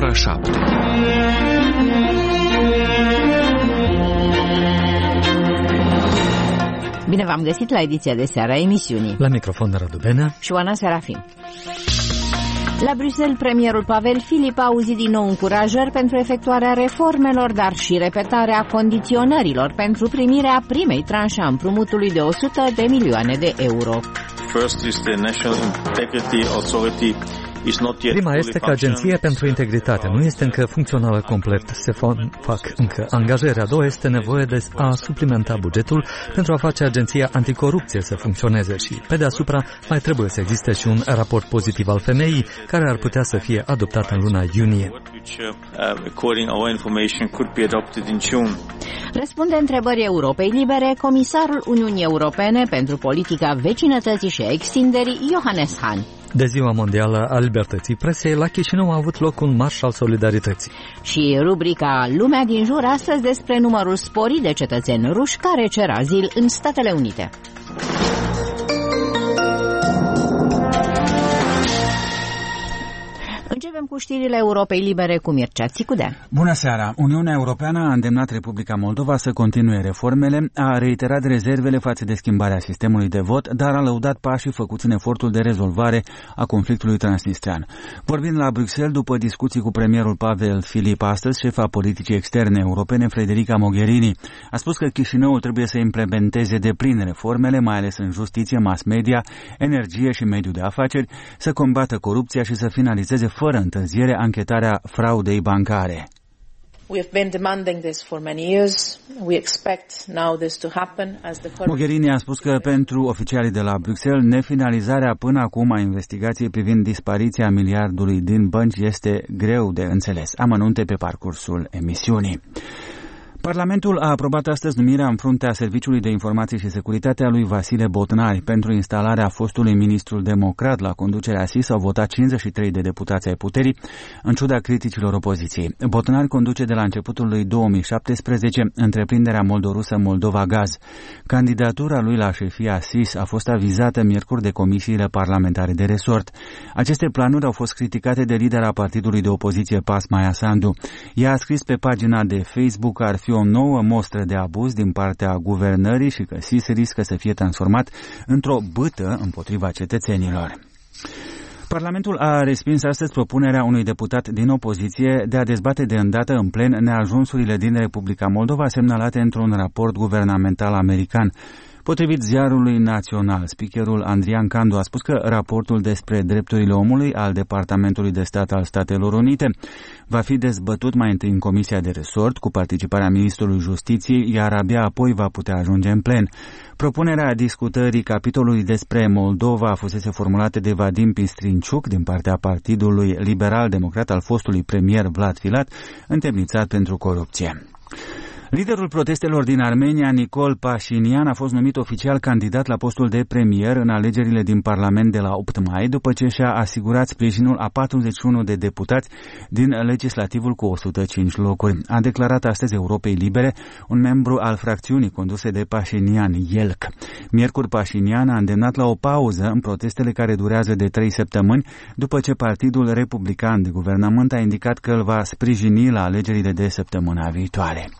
ora 7. Bine v-am găsit la ediția de seară a emisiunii. La microfon Radu Benea și Oana Serafim. La Bruxelles, premierul Pavel Filip a auzit din nou încurajări pentru efectuarea reformelor, dar și repetarea condiționărilor pentru primirea primei tranșe a împrumutului de 100 de milioane de euro. First is the National Integrity Authority. Prima este că Agenția pentru Integritate nu este încă funcțională complet, se fac încă angajări. A doua este nevoie de a suplimenta bugetul pentru a face Agenția Anticorupție să funcționeze și, pe deasupra, mai trebuie să existe și un raport pozitiv al femeii care ar putea să fie adoptat în luna iunie. Răspunde întrebării Europei Libere comisarul Uniunii Europene pentru politica vecinătății și a extinderii, Johannes Hahn. De Ziua Mondială a Libertății Presei, la Chișinău a avut loc un marș al solidarității. Și rubrica Lumea din jur astăzi despre numărul sporit de cetățeni ruși care cer azil în Statele Unite. Începem cu știrile Europei Libere cu Mircea Țicudea. Bună seara! Uniunea Europeană a îndemnat Republica Moldova să continue reformele, a reiterat rezervele față de schimbarea sistemului de vot, dar a lăudat pașii făcuți în efortul de rezolvare a conflictului transnistrean. Vorbind la Bruxelles, după discuții cu premierul Pavel Filip astăzi, șefa politicii externe europene Federica Mogherini a spus că Chișinăul trebuie să implementeze deplin reformele, mai ales în justiție, mass media, energie și mediul de afaceri, să combată corupția și să finalizeze fără întârziere anchetarea fraudei bancare. Mogherini a spus că pentru oficialii de la Bruxelles, nefinalizarea până acum a investigației privind dispariția miliardului din bănci este greu de înțeles. Amănunte pe parcursul emisiunii. Parlamentul a aprobat astăzi numirea în fruntea Serviciului de Informații și Securitate a lui Vasile Botnari. Pentru instalarea fostului ministru democrat la conducerea SIS au votat 53 de deputați ai puterii, în ciuda criticilor opoziției. Botnari conduce de la începutul lui 2017 întreprinderea moldorusă Moldova Gaz. Candidatura lui la șefia SIS a fost avizată miercuri de comisiile parlamentare de resort. Aceste planuri au fost criticate de lidera partidului de opoziție PAS, Maia Sandu. Ea a scris pe pagina de Facebook că ar fi o nouă mostră de abuz din partea guvernării și că SIS riscă să fie transformat într-o bâtă împotriva cetățenilor. Parlamentul a respins astăzi propunerea unui deputat din opoziție de a dezbate de îndată în plen neajunsurile din Republica Moldova semnalate într-un raport guvernamental american. Potrivit ziarului național, speakerul Andrian Candu a spus că raportul despre drepturile omului al Departamentului de Stat al Statelor Unite va fi dezbătut mai întâi în Comisia de Resort cu participarea Ministrului Justiției, iar abia apoi va putea ajunge în plen. Propunerea discutării capitolului despre Moldova fusese formulată de Vadim Pistrinciuc din partea Partidului Liberal-Democrat al fostului premier Vlad Filat, întemnițat pentru corupție. Liderul protestelor din Armenia, Nicol Pașinian, a fost numit oficial candidat la postul de premier în alegerile din Parlament de la 8 mai, după ce și-a asigurat sprijinul a 41 de deputați din legislativul cu 105 locuri. A declarat astăzi Europei Libere un membru al fracțiunii conduse de Pașinian, Yelk. Miercuri, Pașinian a îndemnat la o pauză în protestele care durează de 3 săptămâni, după ce Partidul Republican de Guvernământ a indicat că îl va sprijini la alegerile de săptămâna viitoare.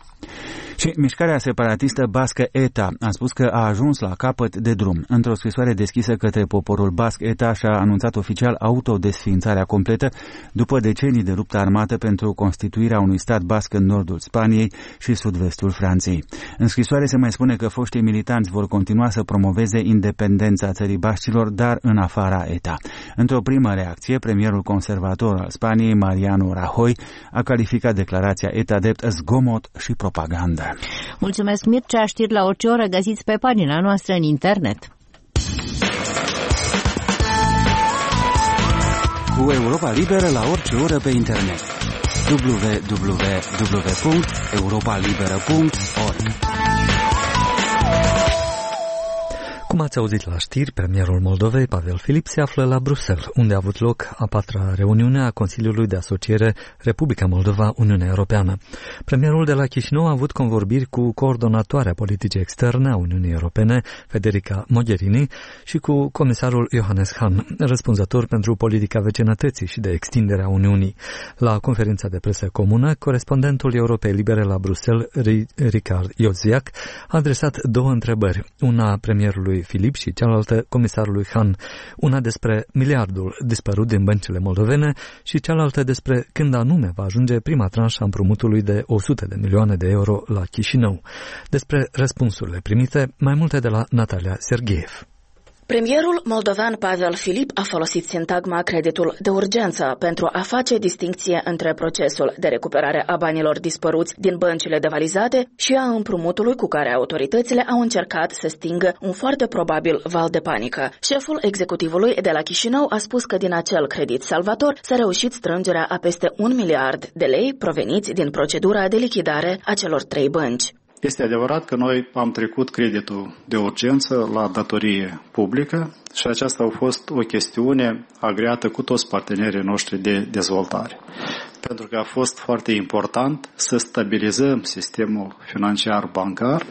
Și mișcarea separatistă bască ETA a spus că a ajuns la capăt de drum. Într-o scrisoare deschisă către poporul basc, ETA și-a anunțat oficial autodesființarea completă după decenii de luptă armată pentru constituirea unui stat basc în nordul Spaniei și sud-vestul Franței. În scrisoare se mai spune că foștii militanți vor continua să promoveze independența țării bascilor, dar în afara ETA. Într-o primă reacție, premierul conservator al Spaniei, Mariano Rajoy, a calificat declarația ETA drept zgomot și propagandă. Mulțumesc, Mircea. Știri la orice oră găsiți pe pagina noastră în internet. Cu Europa Liberă la orice oră pe internet. www.europalibera.org. Cum Cum ați auzit la știri, premierul Moldovei, Pavel Filip, se află la Bruxelles, unde a avut loc a 4-a reuniune a Consiliului de Asociere Republica Moldova-Uniunea Europeană. Premierul de la Chișinău a avut convorbiri cu coordonatoarea politicii externe a Uniunii Europene, Federica Mogherini, și cu comisarul Johannes Hahn, răspunzător pentru politica vecinătății și de extindere a Uniunii. La conferința de presă comună, corespondentul Europei Libere la Bruxelles, Ricard Iosviac, a adresat două întrebări, una premierului Filip și cealaltă comisarului Hahn, una despre miliardul dispărut din băncile moldovene și cealaltă despre când anume va ajunge prima tranșă a împrumutului de 100 de milioane de euro la Chișinău. Despre răspunsurile primite, mai multe de la Natalia Sergeev. Premierul moldovean Pavel Filip a folosit sintagma creditul de urgență pentru a face distincție între procesul de recuperare a banilor dispăruți din băncile devalizate și a împrumutului cu care autoritățile au încercat să stingă un foarte probabil val de panică. Șeful executivului de la Chișinău a spus că din acel credit salvator s-a reușit strângerea a peste 1 miliard de lei proveniți din procedura de lichidare a celor 3 bănci. Este adevărat că noi am trecut creditul de urgență la datorie publică și aceasta a fost o chestiune agreată cu toți partenerii noștri de dezvoltare. Pentru că a fost foarte important să stabilizăm sistemul financiar bancar.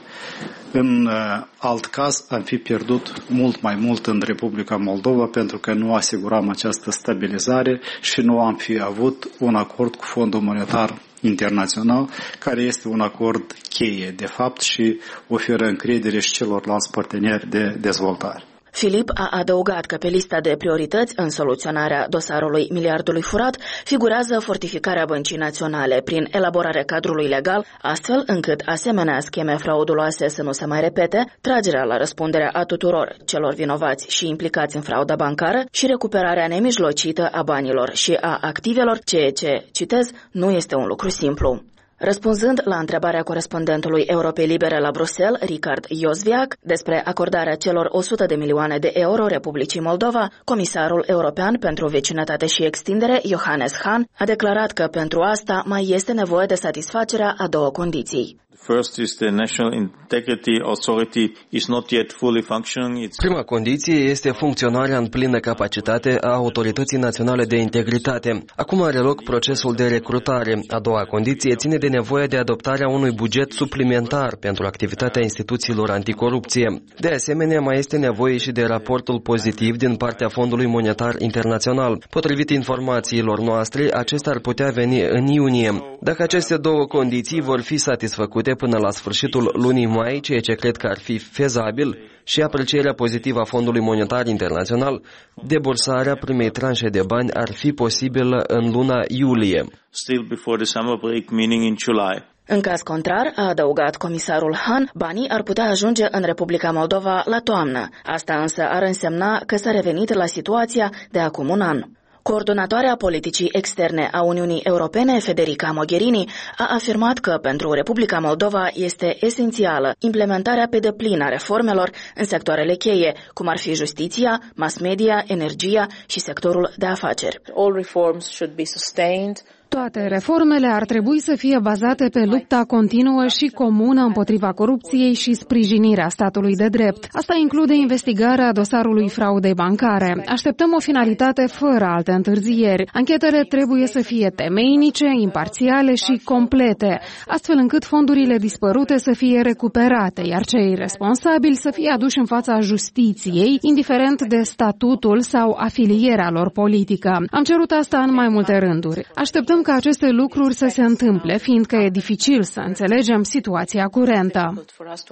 În alt caz am fi pierdut mult mai mult în Republica Moldova pentru că nu asiguram această stabilizare și nu am fi avut un acord cu Fondul Monetar Internațional, care este un acord cheie, de fapt, și oferă încredere și celorlalți parteneri de dezvoltare. Filip a adăugat că pe lista de priorități în soluționarea dosarului miliardului furat figurează fortificarea băncii naționale prin elaborarea cadrului legal, astfel încât asemenea scheme frauduloase să nu se mai repete, tragerea la răspunderea a tuturor celor vinovați și implicați în frauda bancară și recuperarea nemijlocită a banilor și a activelor, ceea ce, citez, nu este un lucru simplu. Răspunzând la întrebarea corespondentului Europei Libere la Bruxelles, Ricard Iosviac, despre acordarea celor 100 de milioane de euro Republicii Moldova, comisarul european pentru vecinătate și extindere, Johannes Hahn, a declarat că pentru asta mai este nevoie de satisfacerea a două condiții. First is the National Integrity Authority is not yet fully functioning. Prima condiție este funcționarea în plină capacitate a Autorității Naționale de Integritate. Acum are loc procesul de recrutare. A doua condiție ține de nevoia de adoptarea unui buget suplimentar pentru activitatea instituțiilor anticorupție. De asemenea, mai este nevoie și de raportul pozitiv din partea Fondului Monetar Internațional. Potrivit informațiilor noastre, acesta ar putea veni în iunie. Dacă aceste două condiții vor fi satisfăcute până la sfârșitul lunii mai, ceea ce cred că ar fi fezabil, și aprecierea pozitivă a Fondului Monetar Internațional, debursarea primei tranșe de bani ar fi posibilă în luna iulie. Still before the summer break, meaning in July. În caz contrar, a adăugat comisarul Hahn, banii ar putea ajunge în Republica Moldova la toamnă. Asta însă ar însemna că s-a revenit la situația de acum un an. Coordonatoarea politicii externe a Uniunii Europene, Federica Mogherini, a afirmat că pentru Republica Moldova este esențială implementarea pe deplin a reformelor în sectoarele cheie, cum ar fi justiția, mass media, energia și sectorul de afaceri. All reforms should be sustained. Toate reformele ar trebui să fie bazate pe lupta continuă și comună împotriva corupției și sprijinirea statului de drept. Asta include investigarea dosarului fraudei bancare. Așteptăm o finalitate fără alte întârzieri. Anchetele trebuie să fie temeinice, imparțiale și complete, astfel încât fondurile dispărute să fie recuperate, iar cei responsabili să fie aduși în fața justiției, indiferent de statutul sau afilierea lor politică. Am cerut asta în mai multe rânduri. Așteptăm ca aceste lucruri să se întâmple, fiindcă e dificil să înțelegem situația curentă.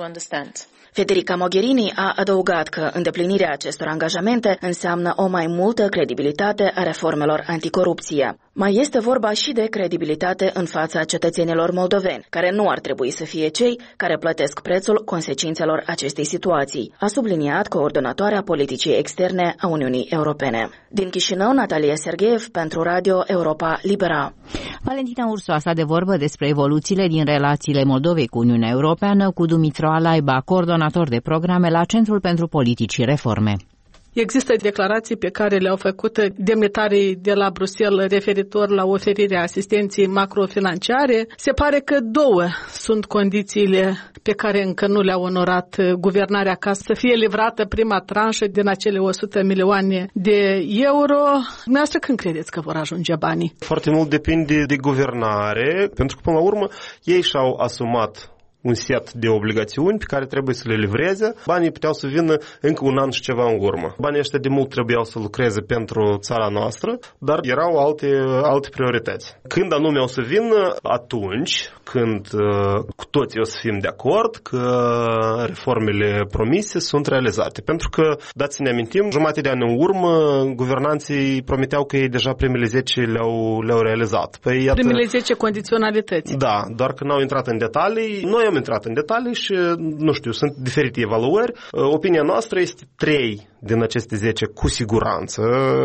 Federica Mogherini a adăugat că îndeplinirea acestor angajamente înseamnă o mai multă credibilitate a reformelor anticorupție. Mai este vorba și de credibilitate în fața cetățenilor moldoveni, care nu ar trebui să fie cei care plătesc prețul consecințelor acestei situații, a subliniat coordonatoarea politicii externe a Uniunii Europene. Din Chișinău, Natalia Sergeev pentru Radio Europa Libera. Valentina Ursu a stat de vorbă despre evoluțiile din relațiile Moldovei cu Uniunea Europeană cu Dumitru Alaiba, coordonator de programe la Centrul pentru Politici și Reforme. Există declarații pe care le-au făcut demnitarii de la Bruxelles referitor la oferirea asistenței macrofinanciare. Se pare că 2 sunt condițiile pe care încă nu le-a onorat guvernarea ca să fie livrată prima tranșă din acele 100 milioane de euro. Dumneavoastră când credeți că vor ajunge banii? Foarte mult depinde de guvernare, pentru că până la urmă ei și-au asumat un set de obligațiuni pe care trebuie să le livreze. Banii puteau să vină încă un an și ceva în urmă. Banii ăștia de mult trebuiau să lucreze pentru țara noastră, dar erau alte priorități. Când anume o să vină? Atunci când cu toții o să fim de acord că reformele promise sunt realizate. Pentru că, dați să ne amintim, jumătate de an în urmă, guvernanții promiteau că ei deja primele 10 le-au realizat. Păi, iată, primele 10 condiționalități. Da, doar că n-au intrat în detalii. Noi am intrat în detalii și, nu știu, sunt diferite evaluări. Opinia noastră este 3 din aceste 10 cu siguranță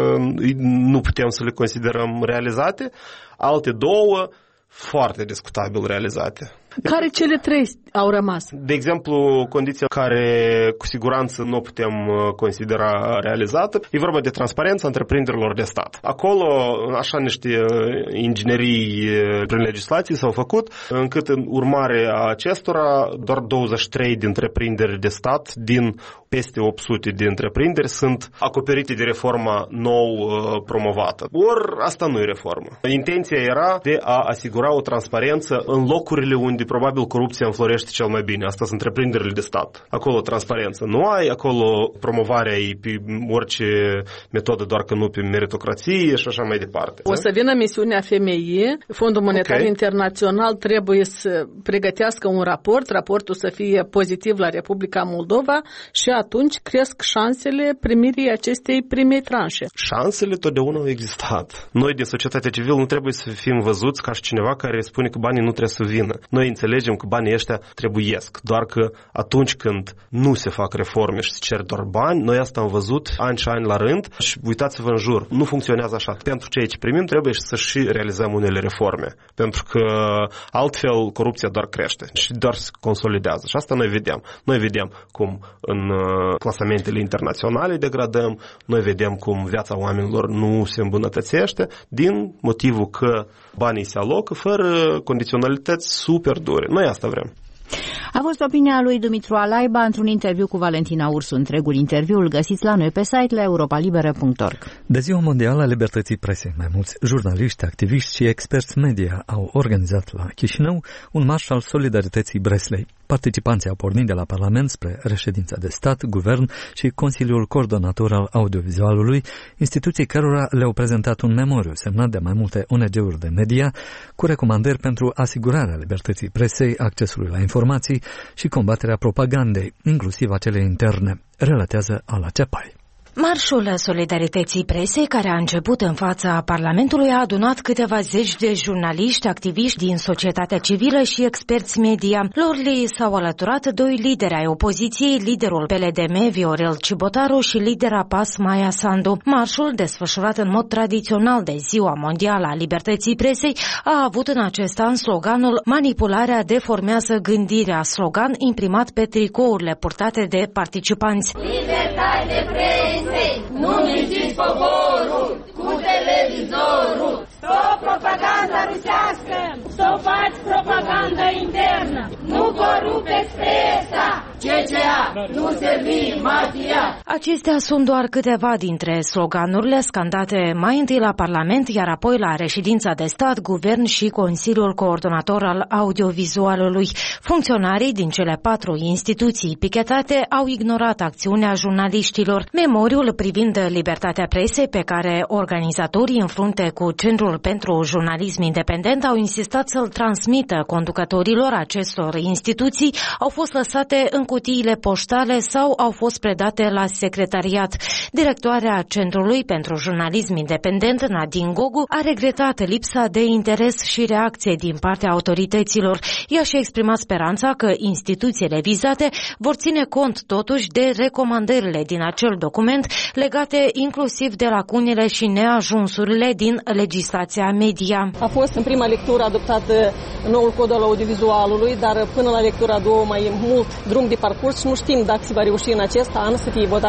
nu putem să le considerăm realizate. Alte 2 foarte discutabil realizate. Care cele 3 au rămas? De exemplu, condiția care cu siguranță nu putem considera realizată e vorba de transparența întreprinderilor de stat. Acolo, așa niște inginerii prin legislație s-au făcut, încât în urmare a acestora, doar 23 de întreprinderi de stat din peste 800 de întreprinderi sunt acoperite de reforma nou promovată. Ori asta nu e reformă. Intenția era de a asigura o transparență în locurile unde probabil corupția înflorește cel mai bine. Asta sunt întreprinderile de stat. Acolo transparență nu ai, acolo promovarea e pe orice metodă, doar că nu pe meritocrație și așa mai departe. O să vină misiunea FMI, Fondul Monetar Internațional trebuie să pregătească un raport, raportul să fie pozitiv la Republica Moldova și atunci cresc șansele primirii acestei primei tranșe. Șansele totdeauna au existat. Noi din societatea civilă nu trebuie să fim văzuți ca și cineva care spune că banii nu trebuie să vină. Noi înțelegem că banii ăștia trebuiesc, doar că atunci când nu se fac reforme și se cer doar bani, noi asta am văzut ani și ani la rând și uitați-vă în jur, nu funcționează așa. Pentru ceea ce primim trebuie să și realizăm unele reforme, pentru că altfel corupția doar crește și doar se consolidează și asta noi vedem. Noi vedem cum în clasamentele internaționale degradăm, noi vedem cum viața oamenilor nu se îmbunătățește din motivul că banii se alocă fără condiționalități super dure. Noi asta vrem. A fost opinia lui Dumitru Alaiba într-un interviu cu Valentina Ursu. Întregul interviu îl găsiți la noi pe site la europalibera.org. De Ziua Mondială a Libertății Presei, mai mulți jurnaliști, activiști și experți media au organizat la Chișinău un marș al solidarității Breslei. Participanții au pornit de la Parlament spre reședința de stat, guvern și Consiliul Coordonator al Audiovizualului, instituții cărora le-au prezentat un memoriu semnat de mai multe ONG-uri de media cu recomandări pentru asigurarea libertății presei, accesului la informații și combaterea propagandei, inclusiv acele interne, relatează Ala Cepai. Marșul Solidarității Presei, care a început în fața Parlamentului, a adunat câteva zeci de jurnaliști, activiști din societatea civilă și experți media. Lor li s-au alăturat 2 lideri ai opoziției, liderul PLDM Viorel Cibotaru și lidera PAS Maia Sandu. Marșul, desfășurat în mod tradițional de Ziua Mondială a Libertății Presei, a avut în acest an sloganul "Manipularea deformează gândirea", slogan imprimat pe tricourile purtate de participanți. Libertate presei! Nu mințiți poporul cu televizorul! Stop propaganda rusească! Stopați propaganda internă! Nu corupeți presa! CCA! Nu servi mafia! Acestea sunt doar câteva dintre sloganurile scandate mai întâi la Parlament, iar apoi la reședința de stat, guvern și Consiliul Coordonator al Audiovizualului. Funcționarii din cele 4 instituții pichetate au ignorat acțiunea jurnaliștilor. Memoriul privind libertatea presei, pe care organizatorii în frunte cu Centrul pentru Jurnalism Independent au insistat să-l transmită conducătorilor acestor instituții, au fost lăsate în cutiile poștale sau au fost predate la secretariat. Directoarea Centrului pentru Jurnalism Independent, Nadine Gogu, a regretat lipsa de interes și reacție din partea autorităților. Ea și-a exprimat speranța că instituțiile vizate vor ține cont totuși de recomandările din acel document, legate inclusiv de lacunele și neajunsurile din legislația media. A fost în prima lectură adoptat noul cod al audiovizualului, dar până la lectura a doua mai e mult drum de parcurs și nu știm dacă se va reuși în acest an să fie votat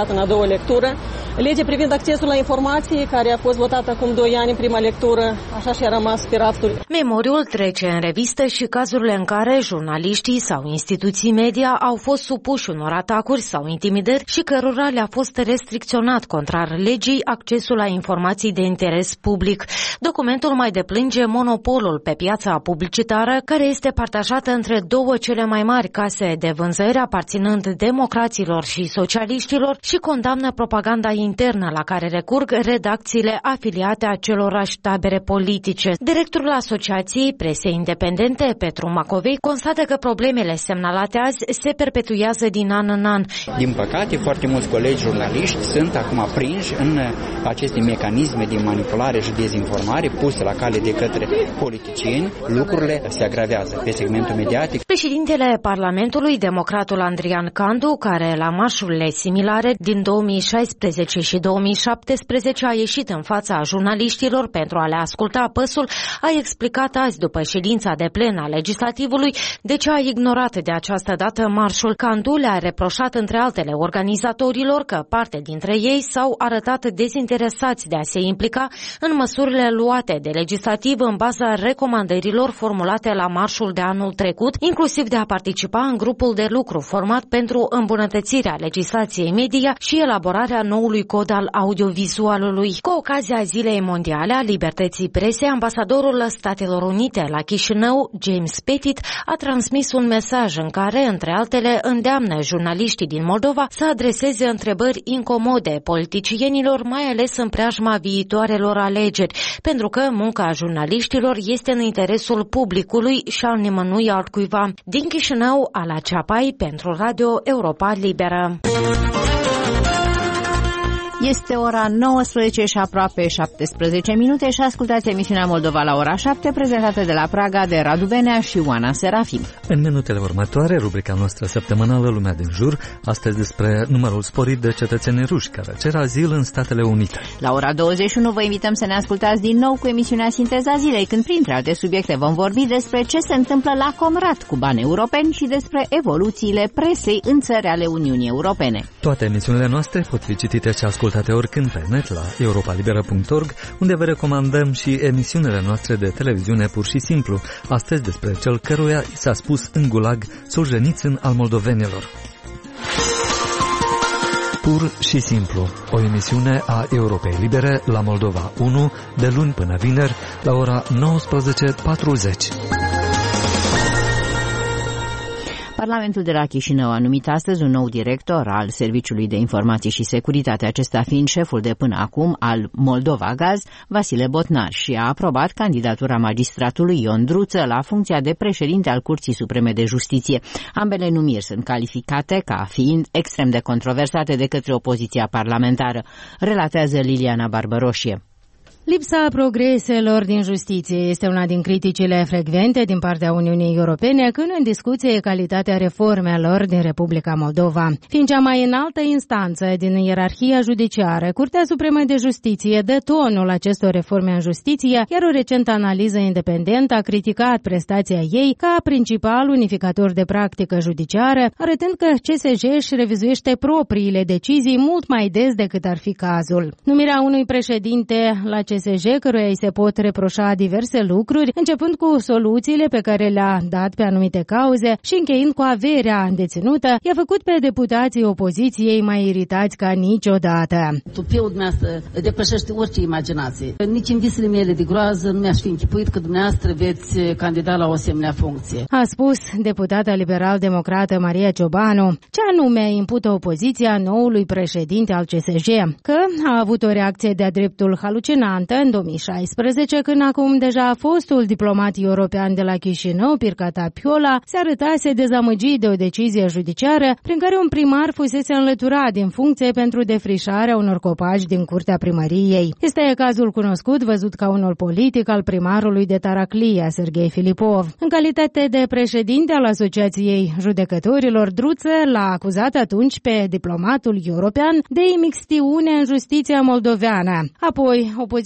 votat în a doua lectură. Legea privind accesul la informații, care a fost votată acum 2 ani în prima lectură, așa și a rămas pe raftul. Memoriul trece în revistă și cazurile în care jurnaliștii sau instituții media au fost supuși unor atacuri sau intimidări și cărora le-a fost restricționat contrar legii accesul la informații de interes public. Documentul mai deplânge monopolul pe piața publicitară, care este partajată între două cele mai mari case de vânzări aparținând democraților și socialiștilor și condamnă propaganda internă la care recurg redacțiile afiliate acelorași tabere politice. Directorul Asociației Presei Independente, Petru Macovei, constată că problemele semnalate azi se perpetuează din an în an. Din păcate, foarte mulți colegi jurnaliști sunt acum prinși în aceste mecanisme de manipulare și dezinformare puse la cale de către politicieni. Lucrurile se agravează pe segmentul mediatic. Președintele Parlamentului, democratul Andrian Candu, care la marșurile similare din 2016 și 2017 a ieșit în fața jurnaliștilor pentru a le asculta păsul, a explicat azi după ședința de plen a legislativului de ce a ignorat de această dată marșul. Candu le-a reproșat între altele organizatorilor că parte dintre ei s-au arătat dezinteresați de a se implica în măsurile luate de legislativ în baza recomandărilor formulate la marșul de anul trecut, inclusiv de a participa în grupul de lucru format pentru îmbunătățirea legislației media și elaborarea noului cod al audiovizualului. Cu ocazia Zilei Mondiale a Libertății Presei, ambasadorul Statelor Unite la Chișinău, James Pettit, a transmis un mesaj în care, între altele, îndeamnă jurnaliștii din Moldova să adreseze întrebări incomode politicienilor, mai ales în preajma viitoarelor alegeri, pentru că munca jurnaliștilor este în interesul publicului și al nimănui altcuiva. Din Chișinău, Ala Ceapai, pentru Radio Europa Liberă. Este ora 19 și aproape 17 minute și ascultați emisiunea Moldova la ora 7, prezentată de la Praga de Radu Benea și Oana Serafim. În minutele următoare, rubrica noastră săptămânală Lumea din Jur, astăzi despre numărul sporit de cetățeni ruși care cer azil în Statele Unite. La ora 21 vă invităm să ne ascultați din nou cu emisiunea Sinteza Zilei, când printre alte subiecte vom vorbi despre ce se întâmplă la Comrat cu bani europeni și despre evoluțiile presei în țări ale Uniunii Europene. Toate emisiunile noastre pot fi citite și ascultate oricând pe net la europalibera.org, unde vă recomandăm și emisiunile noastre de televiziune Pur și Simplu, astăzi despre cel căruia s-a spus în gulag Solzhenitsyn al moldovenilor. Pur și Simplu, o emisiune a Europei Libere la Moldova 1, de luni până vineri, la ora 19:40. Parlamentul de la Chișinău a numit astăzi un nou director al Serviciului de Informații și Securitate, acesta fiind șeful de până acum al Moldova Gaz, Vasile Botnar, și a aprobat candidatura magistratului Ion Druță la funcția de președinte al Curții Supreme de Justiție. Ambele numiri sunt calificate ca fiind extrem de controversate de către opoziția parlamentară, relatează Liliana Barbăroșie. Lipsa progreselor din justiție este una din criticile frecvente din partea Uniunii Europene când în discuție e calitatea reformelor din Republica Moldova. Fiind cea mai înaltă instanță din ierarhia judiciară, Curtea Supremă de Justiție dă tonul acestor reforme în justiție, iar o recentă analiză independentă a criticat prestația ei ca principal unificator de practică judiciară, arătând că CSJ își revizuiește propriile decizii mult mai des decât ar fi cazul. Numirea unui președinte la CSJ, căruia îi se pot reproșa diverse lucruri, începând cu soluțiile pe care le-a dat pe anumite cauze și încheind cu averea deținută, i-a făcut pe deputații opoziției mai iritați ca niciodată. Tupiul dumneavoastră depășește orice imaginație. Nici în visele mele de groază nu mi-aș fi închipuit că dumneavoastră veți candida la o asemenea funcție. A spus deputata liberal-democrată Maria Ciobanu, ce anume impută opoziția noului președinte al CSJ, că a avut o reacție de-a dreptul halucinant în 2016, când acum deja fostul diplomat european de la Chișinău, Pircata Piola, se arătase dezamăgit de o decizie judiciară prin care un primar fusese înlăturat din funcție pentru defrișarea unor copaci din curtea primăriei. Este cazul cunoscut, văzut ca unul politic, al primarului de Taraclia, Serghei Filipov. În calitate de președinte al Asociației Judecătorilor, Druță l-a acuzat atunci pe diplomatul european de imixtiune în justiția moldoveană. Apoi, opoziția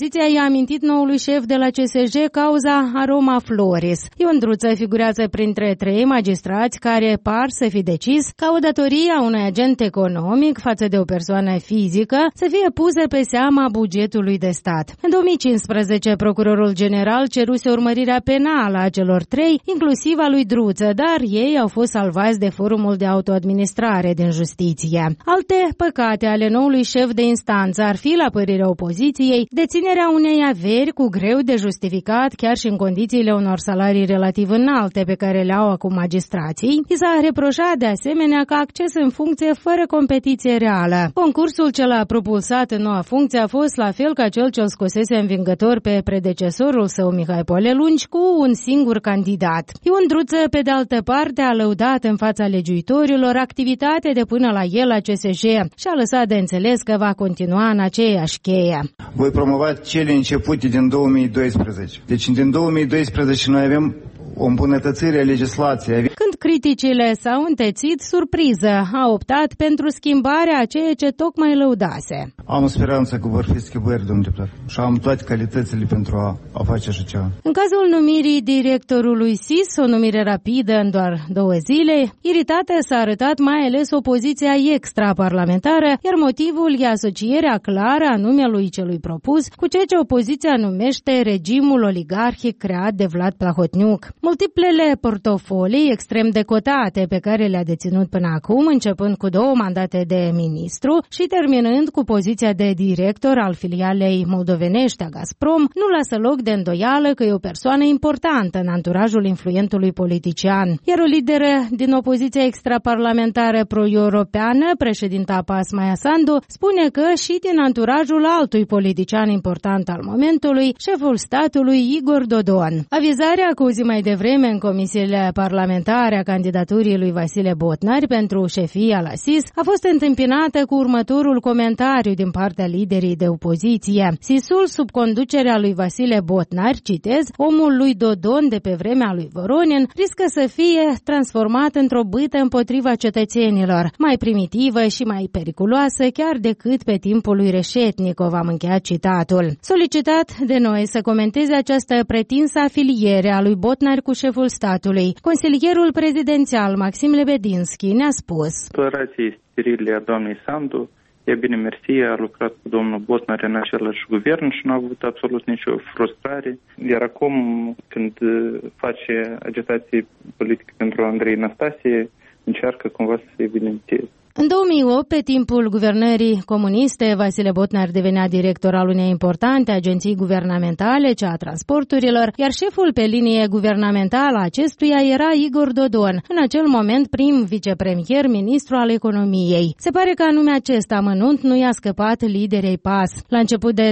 opoziția i-a amintit noului șef de la CSJ cauza Aroma Floris. Ion Druță figurează printre 3 magistrați care par să fi decis ca o datorie a unui agent economic față de o persoană fizică să fie pusă pe seama bugetului de stat. În 2015, procurorul general ceruse urmărirea penală a celor 3, inclusiv a lui Druță, dar ei au fost salvați de forumul de autoadministrare din justiție. Alte păcate ale noului șef de instanță ar fi, la părerea opoziției, deținerea unei averi cu greu de justificat chiar și în condițiile unor salarii relativ înalte pe care le au acum magistrații. I s-a reproșat de asemenea că acces în funcție fără competiție reală. Concursul ce l-a propulsat în noua funcție a fost la fel ca cel ce îl scosese învingător pe predecesorul său Mihai Polelungi cu un singur candidat. Ion Druță, pe de altă parte, a lăudat în fața legiuitorilor activitatea de până la el la CSJ și a lăsat de înțeles că va continua în aceeași cheie. Voi promova cele începute din 2012. Deci din 2012 noi avem o îmbunătățire a legislației. Când criticile s-au întețit, surpriză, a optat pentru schimbarea a ceea ce tocmai lăudase. Am speranță că vor fi schimbări, domnule deputat, și am toate calitățile pentru a face așa ceva. În cazul numirii directorului SIS, o numire rapidă în doar 2 zile, iritată s-a arătat mai ales opoziția extraparlamentară, iar motivul e asocierea clară a numelui celui propus cu ceea ce opoziția numește regimul oligarhic creat de Vlad Plahotniuc. Multiplele portofolii extrem de cotate pe care le-a deținut până acum, începând cu 2 mandate de ministru și terminând cu poziția de director al filialei moldovenești a Gazprom, nu lasă loc de îndoială că e o persoană importantă în anturajul influentului politician. Iar o lideră din opoziția extraparlamentară pro-europeană, președinta PAS Maia Sandu, spune că și din anturajul altui politician important al momentului, șeful statului Igor Dodon. Avizarea cu o zi mai devreme în comisiile parlamentare a candidaturii lui Vasile Botnar pentru șefia la SIS a fost întâmpinată cu următorul comentariu din partea liderii de opoziție. SIS-ul, sub conducerea lui Vasile Botnar, citez, omul lui Dodon de pe vremea lui Voronin, riscă să fie transformat într-o bâtă împotriva cetățenilor, mai primitivă și mai periculoasă chiar decât pe timpul lui Reșetnikov, am încheiat citatul. Solicitat de noi să comenteze această pretinsă afiliere a lui Botnar cu șeful statului, consilierul prezidențial Maxim Lebedinski ne-a spus: Declarații sterile a doamnei Sandu, e bine mersi, a lucrat cu domnul Botnar în același guvern și nu a avut absolut nicio frustrare, iar acum când face agitație politică pentru Andrei Năstase, încearcă cumva să se evidențieze. În 2008, pe timpul guvernării comuniste, Vasile Botnar devenea director al unei importante agenții guvernamentale, cea a transporturilor, iar șeful pe linie guvernamentală acestuia era Igor Dodon, în acel moment prim vicepremier, ministru al economiei. Se pare că anume acest amănunt nu i-a scăpat liderei PAS. La început de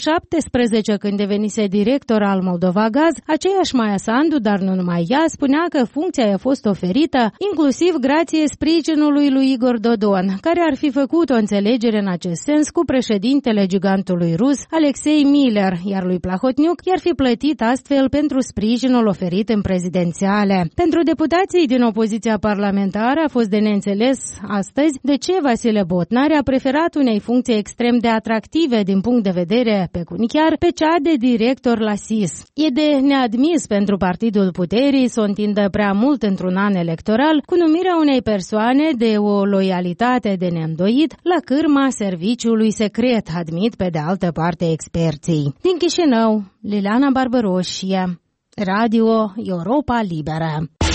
2017, când devenise director al Moldova Gaz, aceeași Maia Sandu, dar nu numai ea, spunea că funcția i-a fost oferită, inclusiv grație sprijinului lui Igor Dodon, care ar fi făcut o înțelegere în acest sens cu președintele gigantului rus, Alexei Miller, iar lui Plahotniuc i-ar fi plătit astfel pentru sprijinul oferit în prezidențiale. Pentru deputații din opoziția parlamentară a fost de neînțeles astăzi de ce Vasile Botnar a preferat unei funcții extrem de atractive din punct de vedere pecuniar pe cea de director la SIS. E de neadmis pentru partidul puterii să o întindă prea mult într-un an electoral cu numirea unei persoane de o loialitate de neîndoit la cârma serviciului secret, admit pe de altă parte experții. Din Chișinău, Liliana Barbăroșie, Radio Europa Liberă.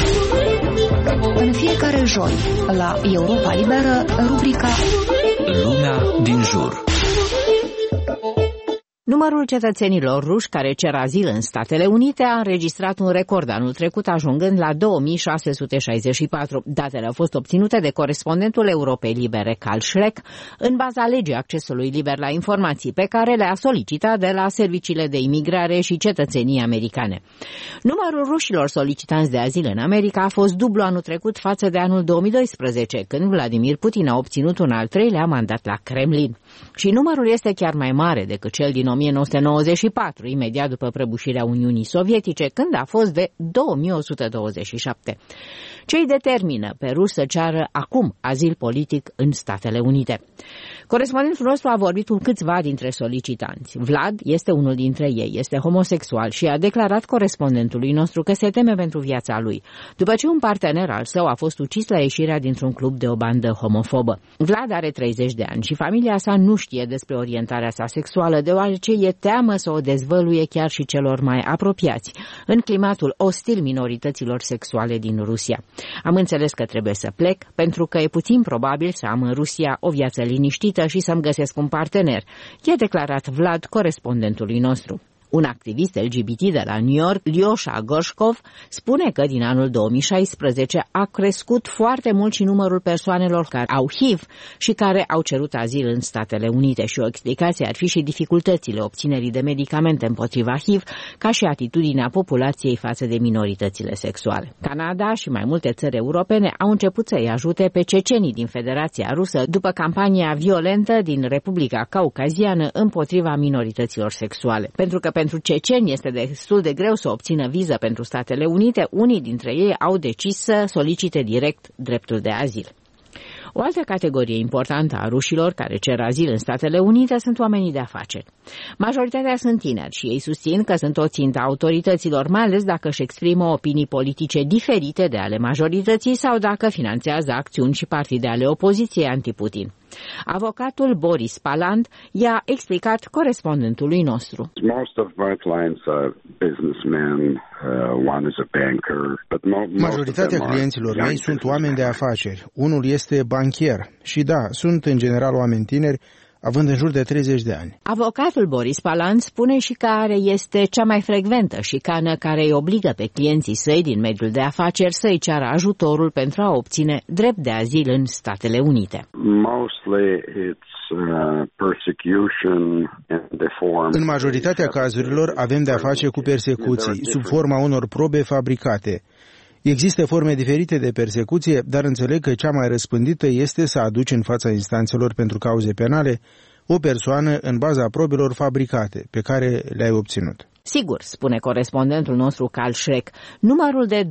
În fiecare joi, la Europa Liberă, rubrica Lumea din jur. Numărul cetățenilor ruși care cer azil în Statele Unite a înregistrat un record anul trecut, ajungând la 2664. Datele au fost obținute de corespondentul Europei Libere, Carl Schreck, în baza legii accesului liber la informații, pe care le-a solicitat de la serviciile de imigrare și cetățenie americane. Numărul rușilor solicitanți de azil în America a fost dublu anul trecut față de anul 2012, când Vladimir Putin a obținut un al 3-lea mandat la Kremlin. Și numărul este chiar mai mare decât cel din 1994, imediat după prăbușirea Uniunii Sovietice, când a fost de 2127. Ce îi determină pe ruși să ceară acum azil politic în Statele Unite? Corespondentul nostru a vorbit cu câțiva dintre solicitanți. Vlad este unul dintre ei, este homosexual și a declarat corespondentului nostru că se teme pentru viața lui, după ce un partener al său a fost ucis la ieșirea dintr-un club de o bandă homofobă. Vlad are 30 de ani și familia sa nu știe despre orientarea sa sexuală, deoarece e teamă să o dezvăluie chiar și celor mai apropiați, în climatul ostil minorităților sexuale din Rusia. Am înțeles că trebuie să plec, pentru că e puțin probabil să am în Rusia o viață liniștită și să-mi găsesc un partener, i-a declarat Vlad corespondentului nostru. Un activist LGBT de la New York, Lyosha Gorshkov, spune că din anul 2016 a crescut foarte mult și numărul persoanelor care au HIV și care au cerut azil în Statele Unite și o explicație ar fi și dificultățile obținerii de medicamente împotriva HIV, ca și atitudinea populației față de minoritățile sexuale. Canada și mai multe țări europene au început să-i ajute pe cecenii din Federația Rusă după campania violentă din Republica Caucaziană împotriva minorităților sexuale. Pentru că pentru ceceni este destul de greu să obțină viză pentru Statele Unite, unii dintre ei au decis să solicite direct dreptul de azil. O altă categorie importantă a rușilor care cer azil în Statele Unite sunt oamenii de afaceri. Majoritatea sunt tineri și ei susțin că sunt o țintă a autorităților, mai ales dacă își exprimă opinii politice diferite de ale majorității sau dacă finanțează acțiuni și partide ale opoziției anti-Putin. Avocatul Boris Paland i-a explicat corespondentului nostru. Majoritatea clienților mei sunt oameni de afaceri. Unul este banchier și da, sunt în general oameni tineri, având în jur de 30 de ani. Avocatul Boris Paland spune și care este cea mai frecventă șicană care îi obligă pe clienții săi din mediul de afaceri să-i ceară ajutorul pentru a obține drept de azil în Statele Unite. În majoritatea cazurilor avem de a face cu persecuții, sub forma unor probe fabricate. Există forme diferite de persecuție, dar înțeleg că cea mai răspândită este să aduci în fața instanțelor pentru cauze penale o persoană în baza probelor fabricate pe care le-ai obținut. Sigur, spune corespondentul nostru Carl Schreck, numărul de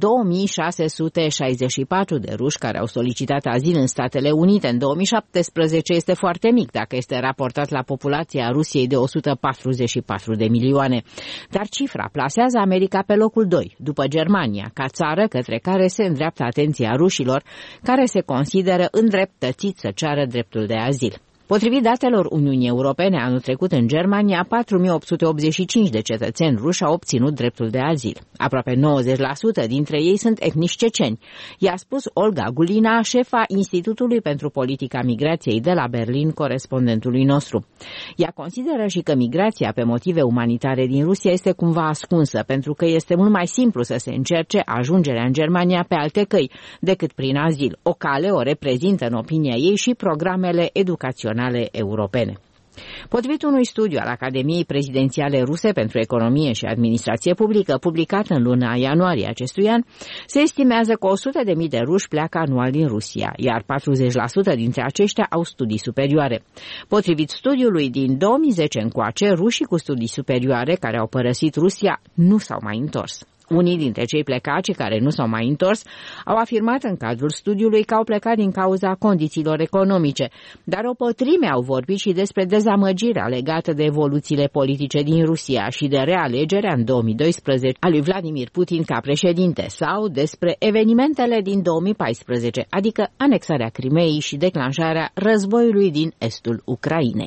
2664 de ruși care au solicitat azil în Statele Unite în 2017 este foarte mic dacă este raportat la populația Rusiei de 144 de milioane. Dar cifra plasează America pe locul 2, după Germania, ca țară către care se îndreaptă atenția rușilor, care se consideră îndreptățiți să ceară dreptul de azil. Potrivit datelor Uniunii Europene, anul trecut în Germania, 4885 de cetățeni ruși au obținut dreptul de azil. Aproape 90% dintre ei sunt etnici ceceni, i-a spus Olga Gulina, șefa Institutului pentru Politica Migrației de la Berlin, corespondentului nostru. Ea consideră și că migrația pe motive umanitare din Rusia este cumva ascunsă, pentru că este mult mai simplu să se încerce ajungerea în Germania pe alte căi decât prin azil. O cale o reprezintă, în opinia ei, și programele educaționale europene. Potrivit unui studiu al Academiei Prezidențiale Ruse pentru Economie și Administrație Publică, publicat în luna ianuarie acestui an, se estimează că 100.000 de ruși pleacă anual din Rusia, iar 40% dintre aceștia au studii superioare. Potrivit studiului din 2010 încoace, rușii cu studii superioare care au părăsit Rusia nu s-au mai întors. Unii dintre cei plecați care nu s-au mai întors au afirmat în cadrul studiului că au plecat din cauza condițiilor economice, dar o pătrime au vorbit și despre dezamăgirea legată de evoluțiile politice din Rusia și de realegerea în 2012 a lui Vladimir Putin ca președinte sau despre evenimentele din 2014, adică anexarea Crimeei și declanșarea războiului din estul Ucrainei.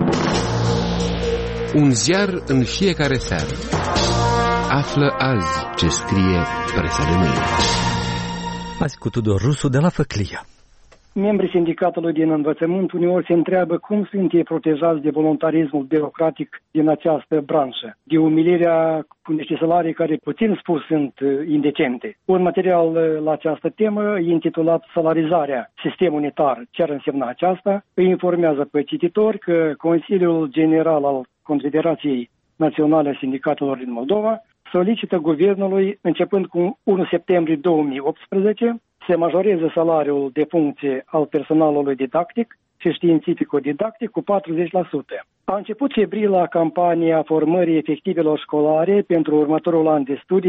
Un ziar în fiecare seară. Află azi ce scrie presa de mâine. Azi cu Tudor Rusu de la Făclia. Membrii sindicatului din învățământ uneori se întreabă cum sunt ei protejați de voluntarismul birocratic din această branșă, de umilirea cu niște salarii care, puțin spus, sunt indecente. Un material la această temă intitulat Salarizarea, sistem unitar, ce ar însemna aceasta, îi informează pe cititori că Consiliul General al Confederației Naționale a Sindicatelor din Moldova solicită guvernului, începând cu 1 septembrie 2018, să majoreze salariul de funcție al personalului didactic și științifico-didactic cu 40%. A început febrila campania formării efectivelor școlare pentru următorul an de studii 2018-2019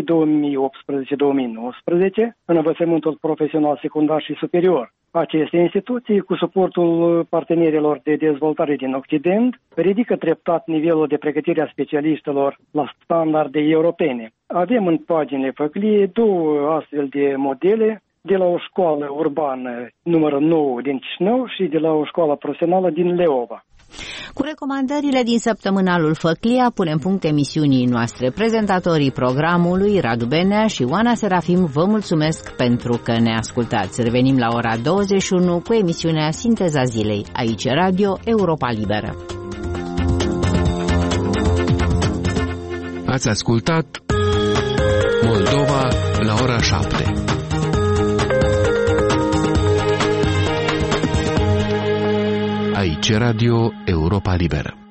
în învățământul profesional secundar și superior. Aceste instituții, cu suportul partenerilor de dezvoltare din Occident, ridică treptat nivelul de pregătire a specialiștilor la standarde europene. Avem în paginile făclie două astfel de modele, de la o școală urbană numărul 9 din Chișinău și de la o școală profesională din Leova. Cu recomandările din săptămânalul Făclia punem punct emisiunii noastre. Prezentatorii programului Radu Benea și Oana Serafim vă mulțumesc pentru că ne ascultați. Revenim la ora 21 cu emisiunea Sinteza Zilei. Aici Radio Europa Liberă. Ați ascultat Moldova la ora 7. Aici Radio Europa Liberă.